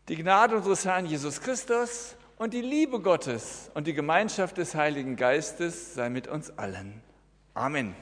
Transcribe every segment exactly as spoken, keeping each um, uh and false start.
Die Gnade unseres Herrn Jesus Christus und die Liebe Gottes und die Gemeinschaft des Heiligen Geistes sei mit uns allen. Amen.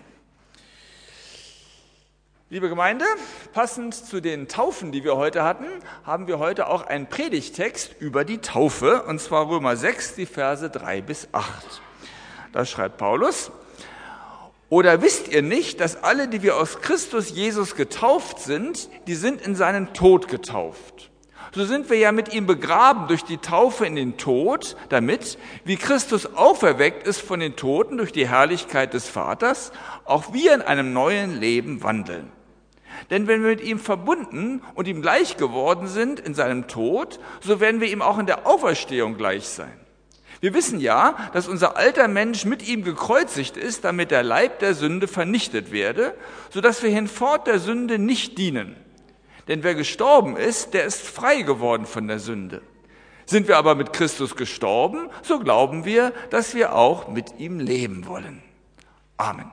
Liebe Gemeinde, passend zu den Taufen, die wir heute hatten, haben wir heute auch einen Predigttext über die Taufe, und zwar Römer sechs, die Verse drei bis acht. Da schreibt Paulus: Oder wisst ihr nicht, dass alle, die wir aus Christus Jesus getauft sind, die sind in seinen Tod getauft? So sind wir ja mit ihm begraben durch die Taufe in den Tod, damit, wie Christus auferweckt ist von den Toten durch die Herrlichkeit des Vaters, auch wir in einem neuen Leben wandeln. Denn wenn wir mit ihm verbunden und ihm gleich geworden sind in seinem Tod, so werden wir ihm auch in der Auferstehung gleich sein. Wir wissen ja, dass unser alter Mensch mit ihm gekreuzigt ist, damit der Leib der Sünde vernichtet werde, sodass wir hinfort der Sünde nicht dienen. Denn wer gestorben ist, der ist frei geworden von der Sünde. Sind wir aber mit Christus gestorben, so glauben wir, dass wir auch mit ihm leben wollen. Amen.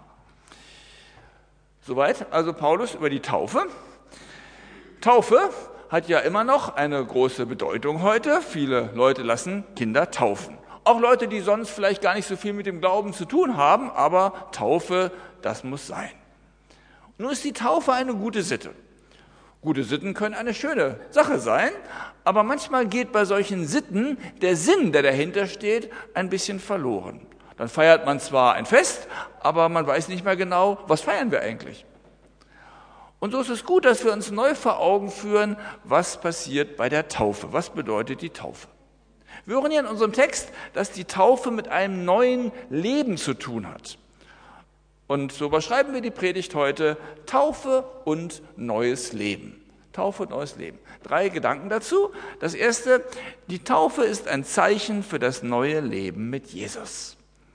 Soweit also Paulus über die Taufe. Taufe hat ja immer noch eine große Bedeutung heute. Viele Leute lassen Kinder taufen. Auch Leute, die sonst vielleicht gar nicht so viel mit dem Glauben zu tun haben, aber Taufe, das muss sein. Nun ist die Taufe eine gute Sitte. Gute Sitten können eine schöne Sache sein, aber manchmal geht bei solchen Sitten der Sinn, der dahinter steht, ein bisschen verloren. Dann feiert man zwar ein Fest, aber man weiß nicht mehr genau, was feiern wir eigentlich. Und so ist es gut, dass wir uns neu vor Augen führen, was passiert bei der Taufe. Was bedeutet die Taufe? Wir hören hier in unserem Text, dass die Taufe mit einem neuen Leben zu tun hat. Und so überschreiben wir die Predigt heute: Taufe und neues Leben. Taufe und neues Leben. Drei Gedanken dazu. Das erste: Die Taufe ist ein Zeichen für das neue Leben mit Jesus.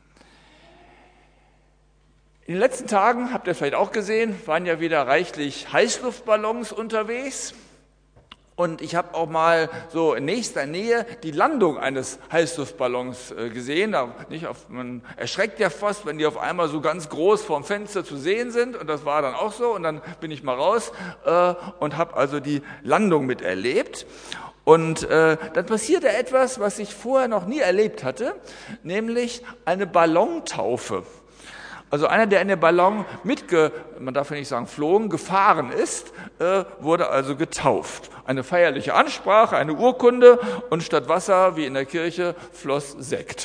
In den letzten Tagen, habt ihr vielleicht auch gesehen, waren ja wieder reichlich Heißluftballons unterwegs. Und ich habe auch mal so in nächster Nähe die Landung eines Heißluftballons gesehen. Da, nicht auf, man erschreckt ja fast, wenn die auf einmal so ganz groß vorm Fenster zu sehen sind. Und das war dann auch so. Und dann bin ich mal raus äh, und habe also die Landung miterlebt. Und äh, dann passierte etwas, was ich vorher noch nie erlebt hatte, nämlich eine Ballontaufe. Also einer, der in den Ballon mitge, man darf ja nicht sagen flogen, gefahren ist, äh, wurde also getauft. Eine feierliche Ansprache, eine Urkunde, und statt Wasser, wie in der Kirche, floss Sekt.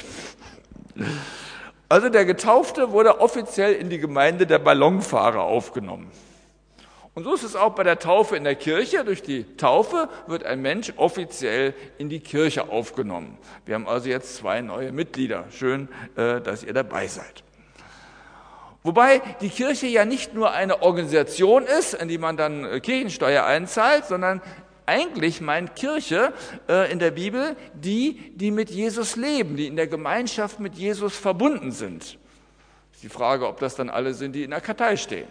Also der Getaufte wurde offiziell in die Gemeinde der Ballonfahrer aufgenommen. Und so ist es auch bei der Taufe in der Kirche. Durch die Taufe wird ein Mensch offiziell in die Kirche aufgenommen. Wir haben also jetzt zwei neue Mitglieder. Schön, äh, dass ihr dabei seid. Wobei die Kirche ja nicht nur eine Organisation ist, in die man dann Kirchensteuer einzahlt, sondern eigentlich meint Kirche äh, in der Bibel die, die mit Jesus leben, die in der Gemeinschaft mit Jesus verbunden sind. Ist die Frage, ob das dann alle sind, die in der Kartei stehen.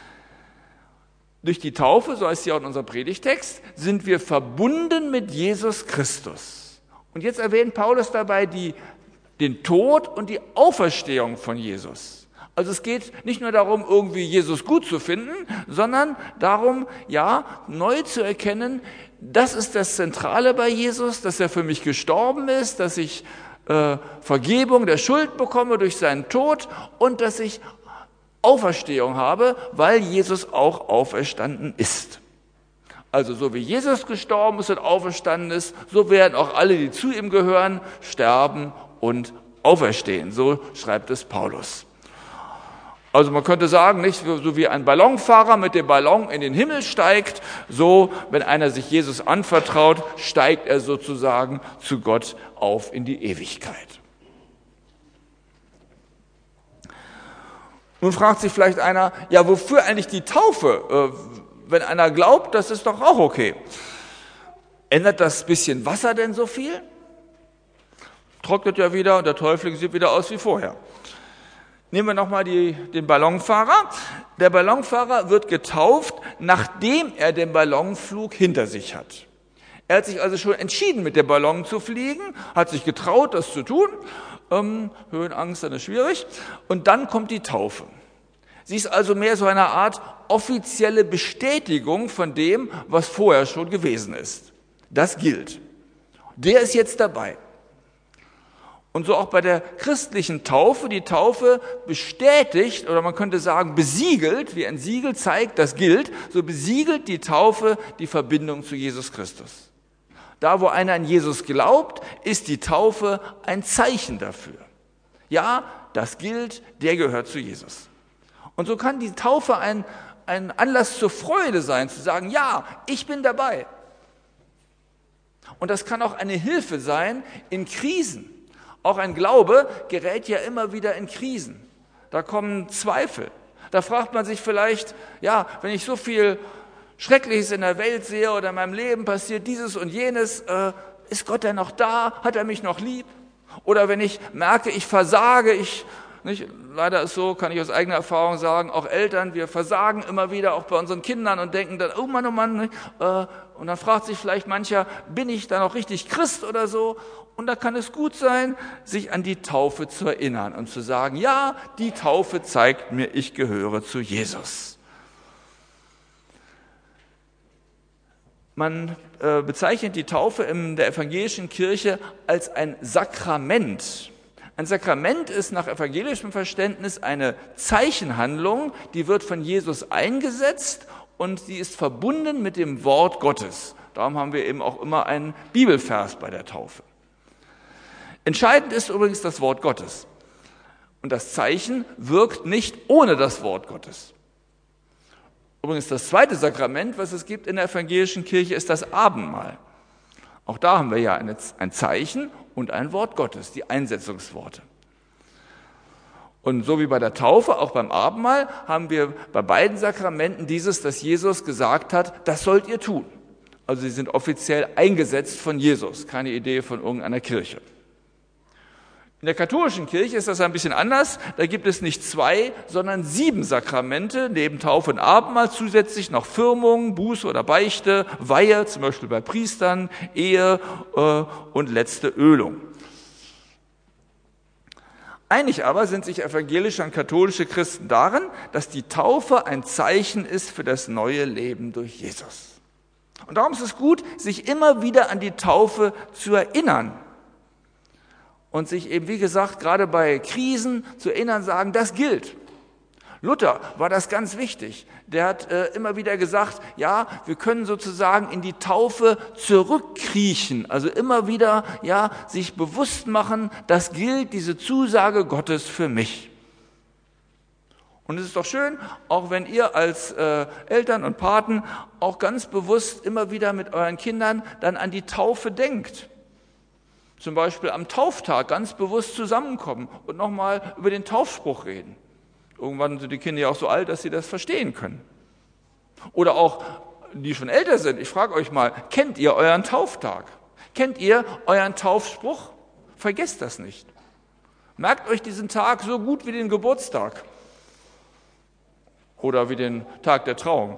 Durch die Taufe, so heißt sie auch in unserem Predigtext, sind wir verbunden mit Jesus Christus. Und jetzt erwähnt Paulus dabei die, den Tod und die Auferstehung von Jesus. Also es geht nicht nur darum, irgendwie Jesus gut zu finden, sondern darum, ja, neu zu erkennen, das ist das Zentrale bei Jesus, dass er für mich gestorben ist, dass ich äh, Vergebung der Schuld bekomme durch seinen Tod und dass ich Auferstehung habe, weil Jesus auch auferstanden ist. Also so wie Jesus gestorben ist und auferstanden ist, so werden auch alle, die zu ihm gehören, sterben und auferstehen. So schreibt es Paulus. Also man könnte sagen, nicht so wie ein Ballonfahrer mit dem Ballon in den Himmel steigt, so, wenn einer sich Jesus anvertraut, steigt er sozusagen zu Gott auf in die Ewigkeit. Nun fragt sich vielleicht einer, ja, wofür eigentlich die Taufe? Wenn einer glaubt, das ist doch auch okay. Ändert das bisschen Wasser denn so viel? Trocknet ja wieder und der Täufling sieht wieder aus wie vorher. Nehmen wir nochmal den Ballonfahrer. Der Ballonfahrer wird getauft, nachdem er den Ballonflug hinter sich hat. Er hat sich also schon entschieden, mit dem Ballon zu fliegen, hat sich getraut, das zu tun. Ähm, Höhenangst, dann ist schwierig. Und dann kommt die Taufe. Sie ist also mehr so eine Art offizielle Bestätigung von dem, was vorher schon gewesen ist. Das gilt. Der ist jetzt dabei. Und so auch bei der christlichen Taufe. Die Taufe bestätigt, oder man könnte sagen besiegelt, wie ein Siegel zeigt, das gilt, so besiegelt die Taufe die Verbindung zu Jesus Christus. Da, wo einer an Jesus glaubt, ist die Taufe ein Zeichen dafür. Ja, das gilt, der gehört zu Jesus. Und so kann die Taufe ein, ein Anlass zur Freude sein, zu sagen, ja, ich bin dabei. Und das kann auch eine Hilfe sein in Krisen. Auch ein Glaube gerät ja immer wieder in Krisen. Da kommen Zweifel. Da fragt man sich vielleicht, ja, wenn ich so viel Schreckliches in der Welt sehe oder in meinem Leben passiert dieses und jenes, äh, ist Gott denn noch da? Hat er mich noch lieb? Oder wenn ich merke, ich versage, ich, nicht, leider ist so, kann ich aus eigener Erfahrung sagen, auch Eltern, wir versagen immer wieder, auch bei unseren Kindern und denken dann, oh Mann, oh Mann, nicht, äh, und dann fragt sich vielleicht mancher, bin ich da noch richtig Christ oder so? Und da kann es gut sein, sich an die Taufe zu erinnern und zu sagen, ja, die Taufe zeigt mir, ich gehöre zu Jesus. Man äh, bezeichnet die Taufe in der evangelischen Kirche als ein Sakrament. Ein Sakrament ist nach evangelischem Verständnis eine Zeichenhandlung, die wird von Jesus eingesetzt und sie ist verbunden mit dem Wort Gottes. Darum haben wir eben auch immer einen Bibelvers bei der Taufe. Entscheidend ist übrigens das Wort Gottes. Und das Zeichen wirkt nicht ohne das Wort Gottes. Übrigens das zweite Sakrament, was es gibt in der evangelischen Kirche, ist das Abendmahl. Auch da haben wir ja eine, ein Zeichen und ein Wort Gottes, die Einsetzungsworte. Und so wie bei der Taufe, auch beim Abendmahl, haben wir bei beiden Sakramenten dieses, dass Jesus gesagt hat, das sollt ihr tun. Also sie sind offiziell eingesetzt von Jesus, keine Idee von irgendeiner Kirche. In der katholischen Kirche ist das ein bisschen anders. Da gibt es nicht zwei, sondern sieben Sakramente, neben Taufe und Abendmahl, zusätzlich noch Firmung, Buße oder Beichte, Weihe, zum Beispiel bei Priestern, Ehe äh, und letzte Ölung. Einig aber sind sich evangelische und katholische Christen darin, dass die Taufe ein Zeichen ist für das neue Leben durch Jesus. Und darum ist es gut, sich immer wieder an die Taufe zu erinnern. Und sich eben, wie gesagt, gerade bei Krisen zu erinnern, sagen, das gilt. Luther war das ganz wichtig. Der hat äh, immer wieder gesagt, ja, wir können sozusagen in die Taufe zurückkriechen. Also immer wieder, ja, sich bewusst machen, das gilt, diese Zusage Gottes für mich. Und es ist doch schön, auch wenn ihr als äh, Eltern und Paten auch ganz bewusst immer wieder mit euren Kindern dann an die Taufe denkt. Zum Beispiel am Tauftag ganz bewusst zusammenkommen und nochmal über den Taufspruch reden. Irgendwann sind die Kinder ja auch so alt, dass sie das verstehen können. Oder auch, die schon älter sind, ich frage euch mal, kennt ihr euren Tauftag? Kennt ihr euren Taufspruch? Vergesst das nicht. Merkt euch diesen Tag so gut wie den Geburtstag oder wie den Tag der Trauung.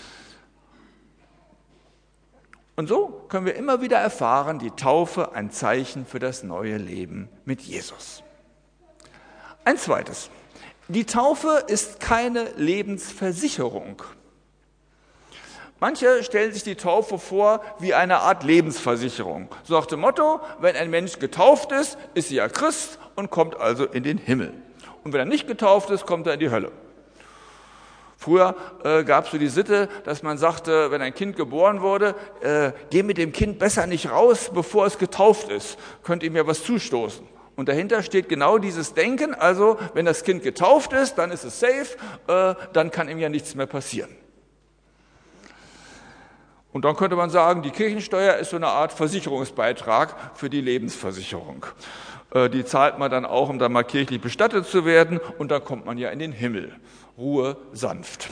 Und so können wir immer wieder erfahren, die Taufe ein Zeichen für das neue Leben mit Jesus. Ein zweites. Die Taufe ist keine Lebensversicherung. Manche stellen sich die Taufe vor wie eine Art Lebensversicherung. So nach dem Motto, wenn ein Mensch getauft ist, ist er ja Christ und kommt also in den Himmel. Und wenn er nicht getauft ist, kommt er in die Hölle. Früher äh, gab es so die Sitte, dass man sagte, wenn ein Kind geboren wurde, äh, geh mit dem Kind besser nicht raus, bevor es getauft ist, könnt ihm ja was zustoßen. Und dahinter steht genau dieses Denken, also wenn das Kind getauft ist, dann ist es safe, äh, dann kann ihm ja nichts mehr passieren. Und dann könnte man sagen, die Kirchensteuer ist so eine Art Versicherungsbeitrag für die Lebensversicherung. Äh, die zahlt man dann auch, um dann mal kirchlich bestattet zu werden, und dann kommt man ja in den Himmel. Ruhe, sanft.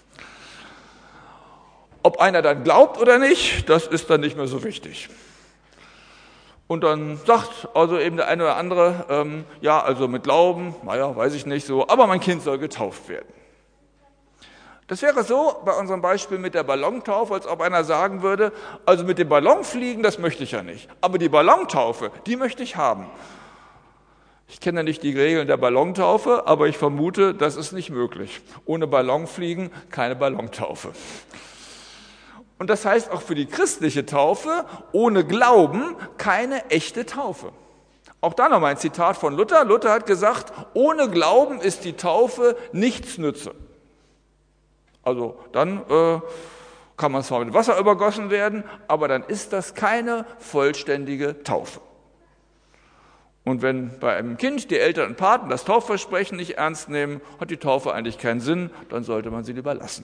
Ob einer dann glaubt oder nicht, das ist dann nicht mehr so wichtig. Und dann sagt also eben der eine oder andere, ähm, ja, also mit Glauben, naja, weiß ich nicht so, aber mein Kind soll getauft werden. Das wäre so bei unserem Beispiel mit der Ballontaufe, als ob einer sagen würde, also mit dem Ballonfliegen, das möchte ich ja nicht, aber die Ballontaufe, die möchte ich haben. Ich kenne nicht die Regeln der Ballontaufe, aber ich vermute, das ist nicht möglich. Ohne Ballonfliegen keine Ballontaufe. Und das heißt auch für die christliche Taufe, ohne Glauben keine echte Taufe. Auch da nochmal ein Zitat von Luther. Luther hat gesagt, ohne Glauben ist die Taufe nichts nütze. Also dann äh, kann man zwar mit Wasser übergossen werden, aber dann ist das keine vollständige Taufe. Und wenn bei einem Kind die Eltern und Paten das Taufversprechen nicht ernst nehmen, hat die Taufe eigentlich keinen Sinn, dann sollte man sie lieber lassen.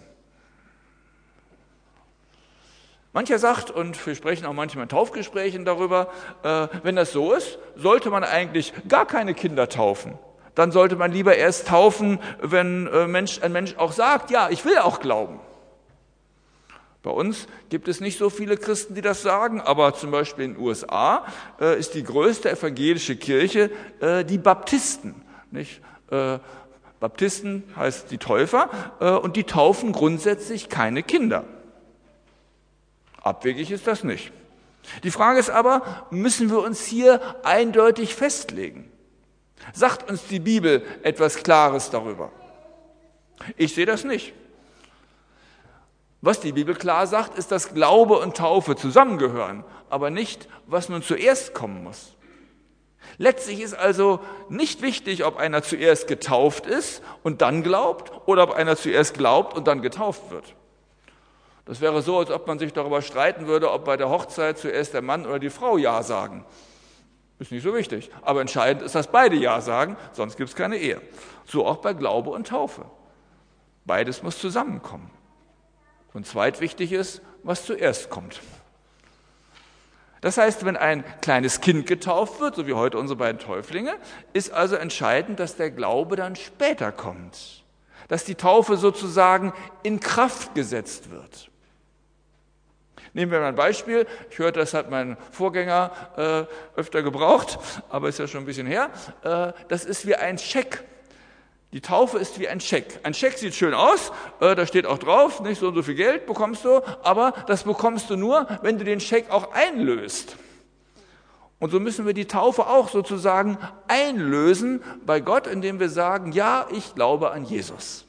Mancher sagt, und wir sprechen auch manchmal in Taufgesprächen darüber, äh, wenn das so ist, sollte man eigentlich gar keine Kinder taufen. Dann sollte man lieber erst taufen, wenn äh, Mensch, ein Mensch auch sagt, ja, ich will auch glauben. Bei uns gibt es nicht so viele Christen, die das sagen, aber zum Beispiel in den U S A äh, ist die größte evangelische Kirche äh, die Baptisten. Nicht? Äh, Baptisten heißt die Täufer äh, und die taufen grundsätzlich keine Kinder. Abwegig ist das nicht. Die Frage ist aber, müssen wir uns hier eindeutig festlegen? Sagt uns die Bibel etwas Klares darüber? Ich sehe das nicht. Was die Bibel klar sagt, ist, dass Glaube und Taufe zusammengehören, aber nicht, was nun zuerst kommen muss. Letztlich ist also nicht wichtig, ob einer zuerst getauft ist und dann glaubt oder ob einer zuerst glaubt und dann getauft wird. Das wäre so, als ob man sich darüber streiten würde, ob bei der Hochzeit zuerst der Mann oder die Frau Ja sagen. Ist nicht so wichtig. Aber entscheidend ist, dass beide Ja sagen, sonst gibt es keine Ehe. So auch bei Glaube und Taufe. Beides muss zusammenkommen. Und zweitwichtig ist, was zuerst kommt. Das heißt, wenn ein kleines Kind getauft wird, so wie heute unsere beiden Täuflinge, ist also entscheidend, dass der Glaube dann später kommt. Dass die Taufe sozusagen in Kraft gesetzt wird. Nehmen wir mal ein Beispiel. Ich hörte, das hat mein Vorgänger äh, öfter gebraucht, aber ist ja schon ein bisschen her. Äh, das ist wie ein Scheck. Die Taufe ist wie ein Scheck. Ein Scheck sieht schön aus, äh, da steht auch drauf, nicht so und so viel Geld bekommst du, aber das bekommst du nur, wenn du den Scheck auch einlöst. Und so müssen wir die Taufe auch sozusagen einlösen bei Gott, indem wir sagen, ja, ich glaube an Jesus.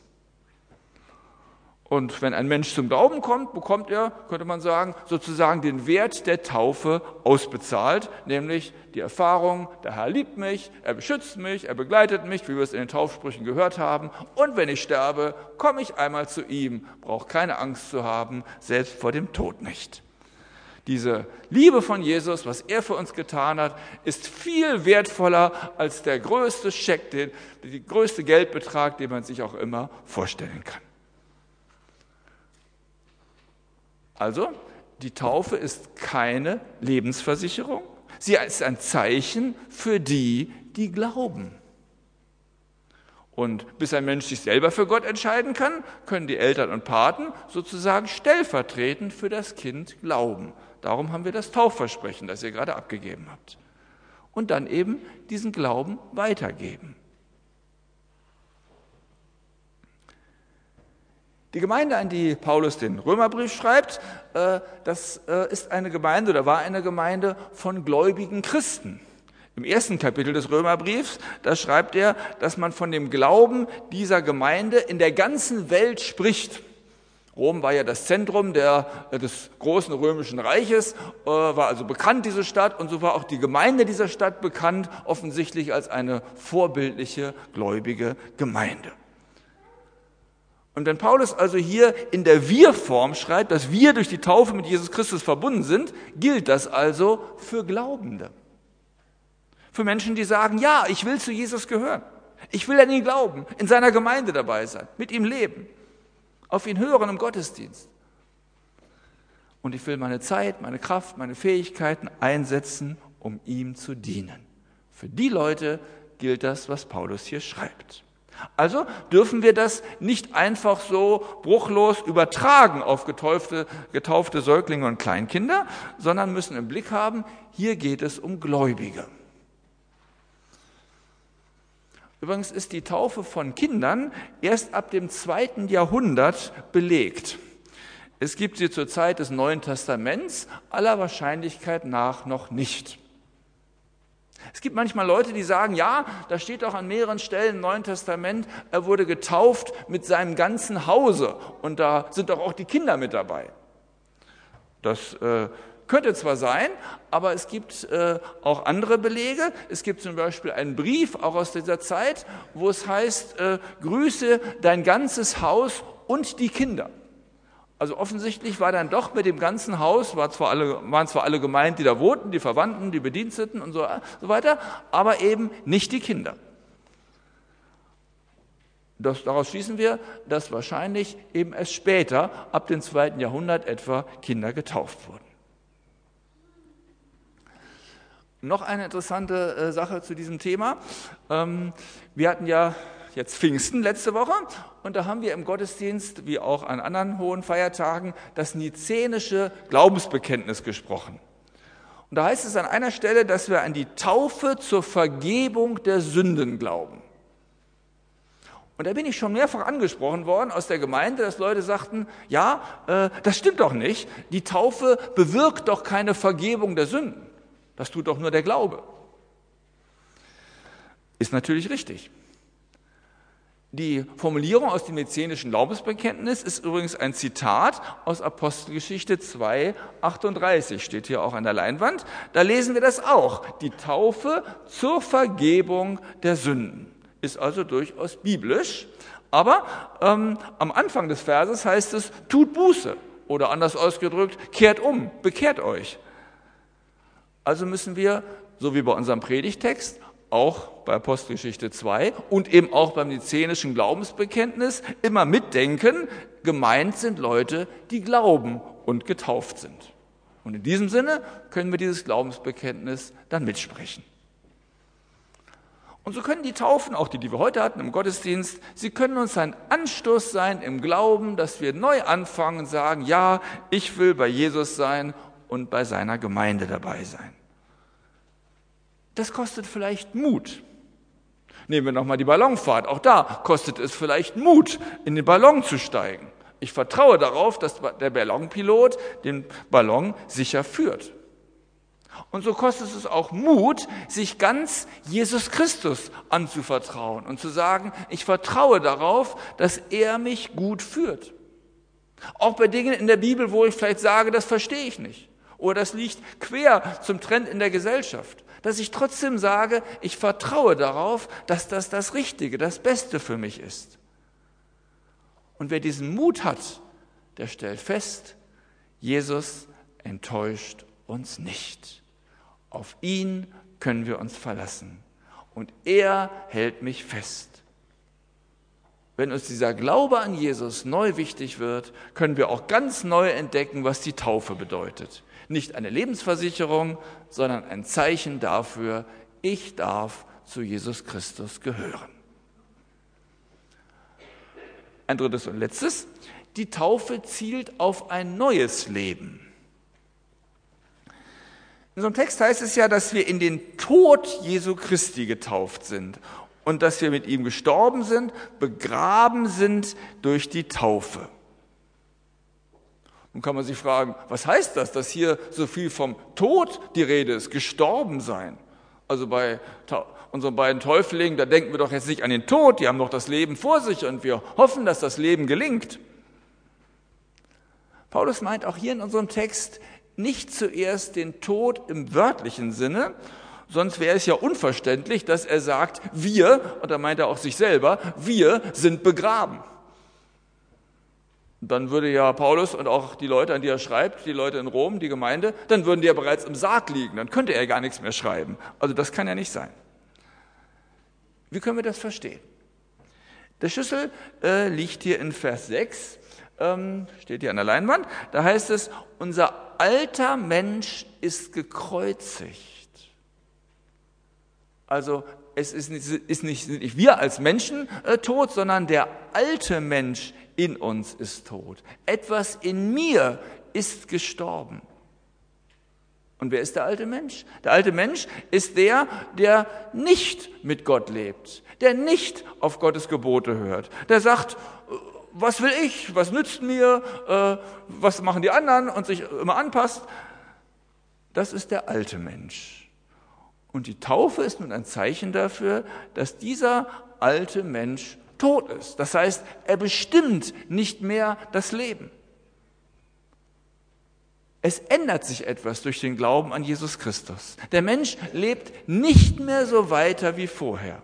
Und wenn ein Mensch zum Glauben kommt, bekommt er, könnte man sagen, sozusagen den Wert der Taufe ausbezahlt, nämlich die Erfahrung, der Herr liebt mich, er beschützt mich, er begleitet mich, wie wir es in den Taufsprüchen gehört haben. Und wenn ich sterbe, komme ich einmal zu ihm, brauche keine Angst zu haben, selbst vor dem Tod nicht. Diese Liebe von Jesus, was er für uns getan hat, ist viel wertvoller als der größte Scheck, der größte Geldbetrag, den man sich auch immer vorstellen kann. Also, die Taufe ist keine Lebensversicherung. Sie ist ein Zeichen für die, die glauben. Und bis ein Mensch sich selber für Gott entscheiden kann, können die Eltern und Paten sozusagen stellvertretend für das Kind glauben. Darum haben wir das Taufversprechen, das ihr gerade abgegeben habt. Und dann eben diesen Glauben weitergeben. Die Gemeinde, an die Paulus den Römerbrief schreibt, das ist eine Gemeinde oder war eine Gemeinde von gläubigen Christen. Im ersten Kapitel des Römerbriefs, da schreibt er, dass man von dem Glauben dieser Gemeinde in der ganzen Welt spricht. Rom war ja das Zentrum der, des großen römischen Reiches, war also bekannt, diese Stadt, und so war auch die Gemeinde dieser Stadt bekannt, offensichtlich als eine vorbildliche, gläubige Gemeinde. Und wenn Paulus also hier in der Wir-Form schreibt, dass wir durch die Taufe mit Jesus Christus verbunden sind, gilt das also für Glaubende. Für Menschen, die sagen, ja, ich will zu Jesus gehören. Ich will an ihn glauben, in seiner Gemeinde dabei sein, mit ihm leben, auf ihn hören im Gottesdienst. Und ich will meine Zeit, meine Kraft, meine Fähigkeiten einsetzen, um ihm zu dienen. Für die Leute gilt das, was Paulus hier schreibt. Also dürfen wir das nicht einfach so bruchlos übertragen auf getaufte, getaufte Säuglinge und Kleinkinder, sondern müssen im Blick haben, hier geht es um Gläubige. Übrigens ist die Taufe von Kindern erst ab dem zweiten Jahrhundert belegt. Es gibt sie zur Zeit des Neuen Testaments aller Wahrscheinlichkeit nach noch nicht. Es gibt manchmal Leute, die sagen, ja, da steht auch an mehreren Stellen im Neuen Testament, er wurde getauft mit seinem ganzen Hause und da sind doch auch die Kinder mit dabei. Das äh, könnte zwar sein, aber es gibt äh, auch andere Belege. Es gibt zum Beispiel einen Brief, auch aus dieser Zeit, wo es heißt, äh, grüße dein ganzes Haus und die Kinder. Also offensichtlich war dann doch mit dem ganzen Haus, war zwar alle, waren zwar alle gemeint, die da wohnten, die Verwandten, die Bediensteten und so, so weiter, aber eben nicht die Kinder. Das, daraus schließen wir, dass wahrscheinlich eben erst später, ab dem zweiten Jahrhundert etwa, Kinder getauft wurden. Noch eine interessante äh, Sache zu diesem Thema. Ähm, wir hatten ja jetzt Pfingsten letzte Woche und da haben wir im Gottesdienst, wie auch an anderen hohen Feiertagen, das nizenische Glaubensbekenntnis gesprochen. Und da heißt es an einer Stelle, dass wir an die Taufe zur Vergebung der Sünden glauben. Und da bin ich schon mehrfach angesprochen worden aus der Gemeinde, dass Leute sagten, ja, äh, das stimmt doch nicht, die Taufe bewirkt doch keine Vergebung der Sünden. Das tut doch nur der Glaube. Ist natürlich richtig. Die Formulierung aus dem nizenischen Glaubensbekenntnis ist übrigens ein Zitat aus Apostelgeschichte zwei, achtunddreißig, steht hier auch an der Leinwand. Da lesen wir das auch. Die Taufe zur Vergebung der Sünden. Ist also durchaus biblisch. Aber ähm, am Anfang des Verses heißt es, tut Buße. Oder anders ausgedrückt, kehrt um, bekehrt euch. Also müssen wir, so wie bei unserem Predigtext, auch bei Apostelgeschichte zwei und eben auch beim nizenischen Glaubensbekenntnis immer mitdenken, gemeint sind Leute, die glauben und getauft sind. Und in diesem Sinne können wir dieses Glaubensbekenntnis dann mitsprechen. Und so können die Taufen, auch die, die wir heute hatten im Gottesdienst, sie können uns ein Anstoß sein im Glauben, dass wir neu anfangen und sagen, ja, ich will bei Jesus sein und bei seiner Gemeinde dabei sein. Das kostet vielleicht Mut. Nehmen wir nochmal die Ballonfahrt. Auch da kostet es vielleicht Mut, in den Ballon zu steigen. Ich vertraue darauf, dass der Ballonpilot den Ballon sicher führt. Und so kostet es auch Mut, sich ganz Jesus Christus anzuvertrauen und zu sagen, ich vertraue darauf, dass er mich gut führt. Auch bei Dingen in der Bibel, wo ich vielleicht sage, das verstehe ich nicht. Oder das liegt quer zum Trend in der Gesellschaft. Dass ich trotzdem sage, ich vertraue darauf, dass das das Richtige, das Beste für mich ist. Und wer diesen Mut hat, der stellt fest, Jesus enttäuscht uns nicht. Auf ihn können wir uns verlassen. Und er hält mich fest. Wenn uns dieser Glaube an Jesus neu wichtig wird, können wir auch ganz neu entdecken, was die Taufe bedeutet. Nicht eine Lebensversicherung, sondern ein Zeichen dafür, ich darf zu Jesus Christus gehören. Ein drittes und letztes, die Taufe zielt auf ein neues Leben. In so einem Text heißt es ja, dass wir in den Tod Jesu Christi getauft sind und dass wir mit ihm gestorben sind, begraben sind durch die Taufe. Nun kann man sich fragen, was heißt das, dass hier so viel vom Tod die Rede ist, gestorben sein? Also bei unseren beiden Täuflingen, da denken wir doch jetzt nicht an den Tod, die haben noch das Leben vor sich und wir hoffen, dass das Leben gelingt. Paulus meint auch hier in unserem Text nicht zuerst den Tod im wörtlichen Sinne, sonst wäre es ja unverständlich, dass er sagt, wir, und da meint er auch sich selber, wir sind begraben. Dann würde ja Paulus und auch die Leute, an die er schreibt, die Leute in Rom, die Gemeinde, dann würden die ja bereits im Sarg liegen, dann könnte er gar nichts mehr schreiben. Also das kann ja nicht sein. Wie können wir das verstehen? Der Schlüssel äh, liegt hier in Vers sechs, ähm, steht hier an der Leinwand, da heißt es, unser alter Mensch ist gekreuzigt. Also es ist nicht, ist nicht, nicht wir als Menschen äh, tot, sondern der alte Mensch in uns ist tot. Etwas in mir ist gestorben. Und wer ist der alte Mensch? Der alte Mensch ist der, der nicht mit Gott lebt, der nicht auf Gottes Gebote hört, der sagt, was will ich, was nützt mir, äh, was machen die anderen und sich immer anpasst. Das ist der alte Mensch. Und die Taufe ist nun ein Zeichen dafür, dass dieser alte Mensch tot ist. Das heißt, er bestimmt nicht mehr das Leben. Es ändert sich etwas durch den Glauben an Jesus Christus. Der Mensch lebt nicht mehr so weiter wie vorher.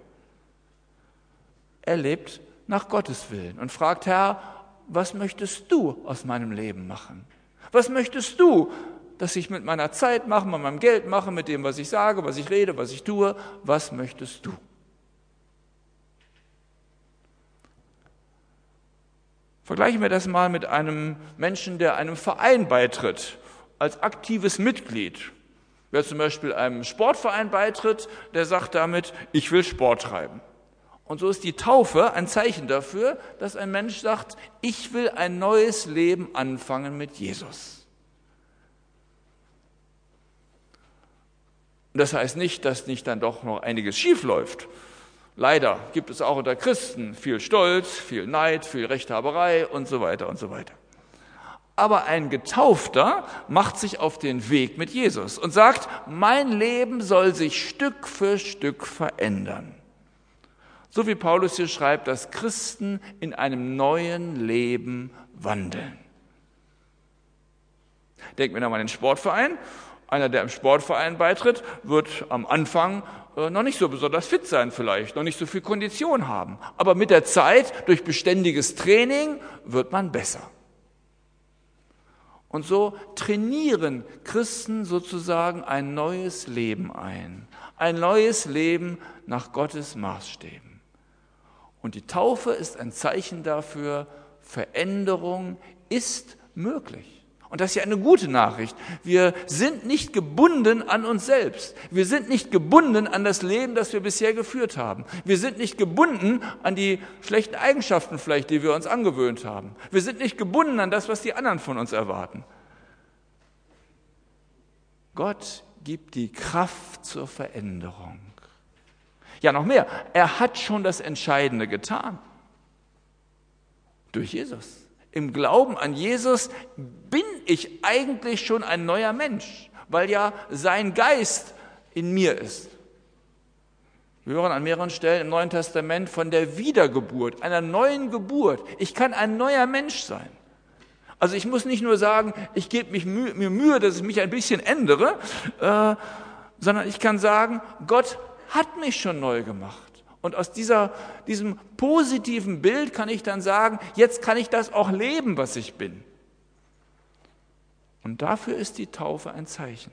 Er lebt nach Gottes Willen und fragt: Herr, was möchtest du aus meinem Leben machen? Was möchtest du, dass ich mit meiner Zeit mache, mit meinem Geld mache, mit dem, was ich sage, was ich rede, was ich tue? Was möchtest du? Vergleichen wir das mal mit einem Menschen, der einem Verein beitritt, als aktives Mitglied. Wer zum Beispiel einem Sportverein beitritt, der sagt damit: Ich will Sport treiben. Und so ist die Taufe ein Zeichen dafür, dass ein Mensch sagt: Ich will ein neues Leben anfangen mit Jesus. Das heißt nicht, dass nicht dann doch noch einiges schief läuft. Leider gibt es auch unter Christen viel Stolz, viel Neid, viel Rechthaberei und so weiter und so weiter. Aber ein Getaufter macht sich auf den Weg mit Jesus und sagt: Mein Leben soll sich Stück für Stück verändern. So wie Paulus hier schreibt, dass Christen in einem neuen Leben wandeln. Denken wir nochmal an den Sportverein. Einer, der im Sportverein beitritt, wird am Anfang äh, noch nicht so besonders fit sein vielleicht, noch nicht so viel Kondition haben. Aber mit der Zeit, durch beständiges Training, wird man besser. Und so trainieren Christen sozusagen ein neues Leben ein. Ein neues Leben nach Gottes Maßstäben. Und die Taufe ist ein Zeichen dafür: Veränderung ist möglich. Und das ist ja eine gute Nachricht. Wir sind nicht gebunden an uns selbst. Wir sind nicht gebunden an das Leben, das wir bisher geführt haben. Wir sind nicht gebunden an die schlechten Eigenschaften vielleicht, die wir uns angewöhnt haben. Wir sind nicht gebunden an das, was die anderen von uns erwarten. Gott gibt die Kraft zur Veränderung. Ja, noch mehr. Er hat schon das Entscheidende getan. Durch Jesus. Im Glauben an Jesus bin ich eigentlich schon ein neuer Mensch, weil ja sein Geist in mir ist. Wir hören an mehreren Stellen im Neuen Testament von der Wiedergeburt, einer neuen Geburt. Ich kann ein neuer Mensch sein. Also ich muss nicht nur sagen, ich gebe mich Mühe, mir Mühe, dass ich mich ein bisschen ändere, äh, sondern ich kann sagen, Gott hat mich schon neu gemacht. Und aus dieser, diesem positiven Bild kann ich dann sagen, jetzt kann ich das auch leben, was ich bin. Und dafür ist die Taufe ein Zeichen.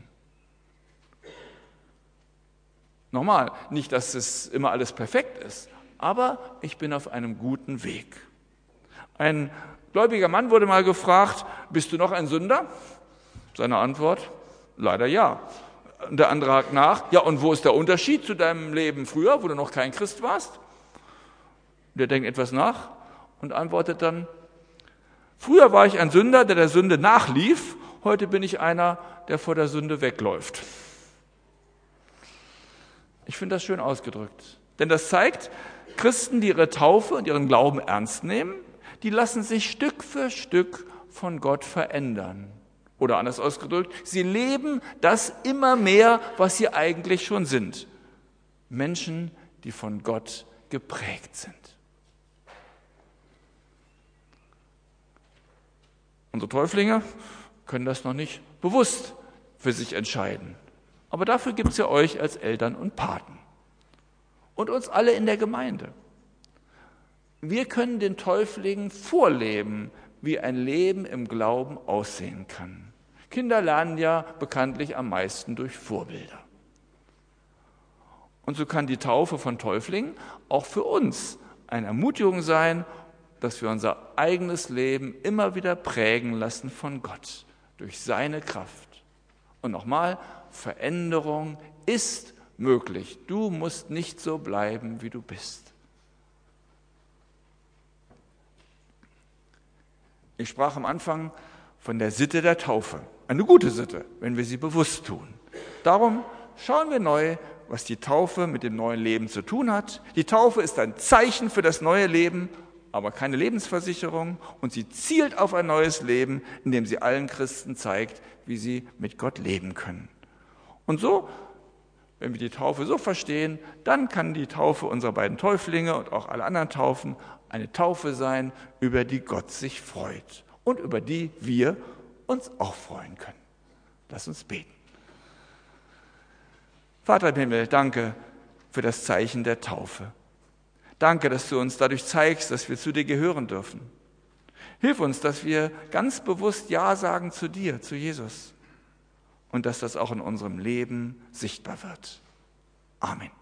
Nochmal, nicht, dass es immer alles perfekt ist, aber ich bin auf einem guten Weg. Ein gläubiger Mann wurde mal gefragt: Bist du noch ein Sünder? Seine Antwort: Leider ja. Und der andere hakt nach: Ja, und wo ist der Unterschied zu deinem Leben früher, wo du noch kein Christ warst? Der denkt etwas nach und antwortet dann: Früher war ich ein Sünder, der der Sünde nachlief. Heute bin ich einer, der vor der Sünde wegläuft. Ich finde das schön ausgedrückt. Denn das zeigt, Christen, die ihre Taufe und ihren Glauben ernst nehmen, die lassen sich Stück für Stück von Gott verändern. Oder anders ausgedrückt, sie leben das immer mehr, was sie eigentlich schon sind. Menschen, die von Gott geprägt sind. Unsere Täuflinge können das noch nicht bewusst für sich entscheiden. Aber dafür gibt es ja euch als Eltern und Paten. Und uns alle in der Gemeinde. Wir können den Täuflingen vorleben, wie ein Leben im Glauben aussehen kann. Kinder lernen ja bekanntlich am meisten durch Vorbilder. Und so kann die Taufe von Täuflingen auch für uns eine Ermutigung sein, dass wir unser eigenes Leben immer wieder prägen lassen von Gott, durch seine Kraft. Und nochmal, Veränderung ist möglich. Du musst nicht so bleiben, wie du bist. Ich sprach am Anfang von der Sitte der Taufe. Eine gute Sitte, wenn wir sie bewusst tun. Darum schauen wir neu, was die Taufe mit dem neuen Leben zu tun hat. Die Taufe ist ein Zeichen für das neue Leben, aber keine Lebensversicherung. Und sie zielt auf ein neues Leben, indem sie allen Christen zeigt, wie sie mit Gott leben können. Und so, wenn wir die Taufe so verstehen, dann kann die Taufe unserer beiden Täuflinge und auch alle anderen Taufen eine Taufe sein, über die Gott sich freut und über die wir uns auch freuen können. Lass uns beten. Vater im Himmel, danke für das Zeichen der Taufe. Danke, dass du uns dadurch zeigst, dass wir zu dir gehören dürfen. Hilf uns, dass wir ganz bewusst Ja sagen zu dir, zu Jesus. Und dass das auch in unserem Leben sichtbar wird. Amen.